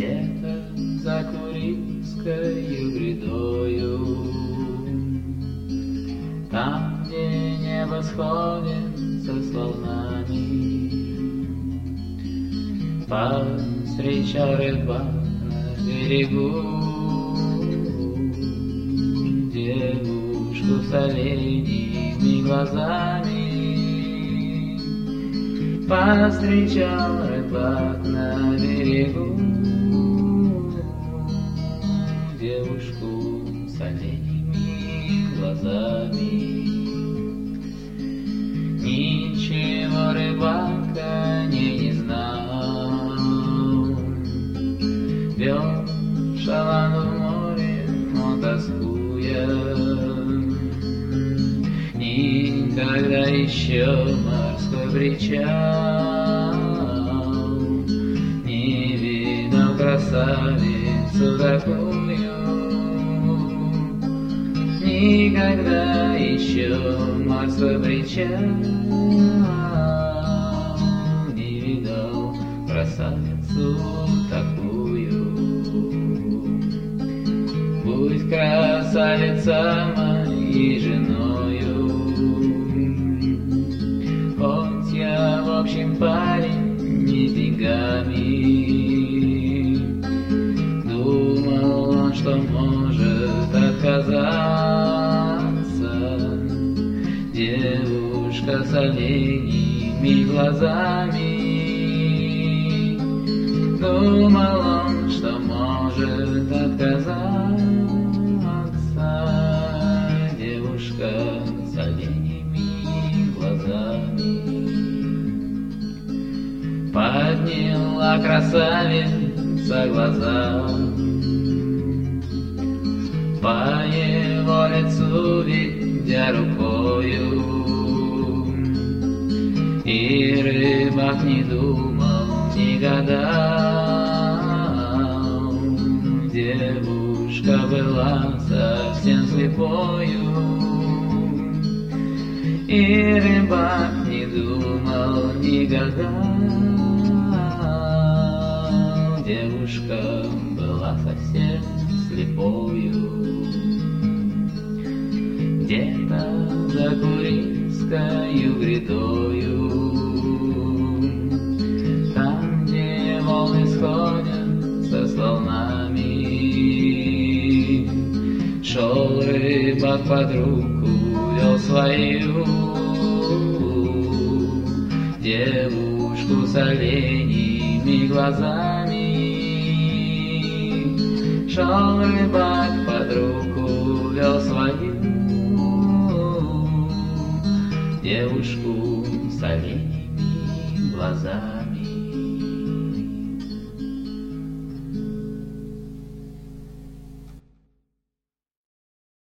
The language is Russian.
где-то за Курильскою грядою, там, где небо сходится с волнами, повстречал рыбак на берегу девушку с оленьими глазами. Повстречал рыбак на берегу девушку с оленьими глазами. Ничего рыбак о ней не знал, вел шалан в море, но тоскуя. Никогда еще морской причал не видел красавицу такую. Никогда еще морской причал не видел красавицу такую. Будь красавица моей женою, хоть я в общем парень не деньгами. Думал он, что может отказаться, девушка с оленьими глазами. Думал он, что может отказаться, девушка с оленьими глазами. Подняла красавица глаза, по его лицу ведя рукою, и рыбак не думал, не гадал, девушка была совсем слепою. И рыбак не думал, не гадал, девушка была совсем слепою. Где-то за Курильскою грядою, там, где волны сходятся с волнами, шел рыбак под руку, вел свою девушку с оленьими глазами. Шел рыбак под руку, вел свою девушку с оленьими глазами.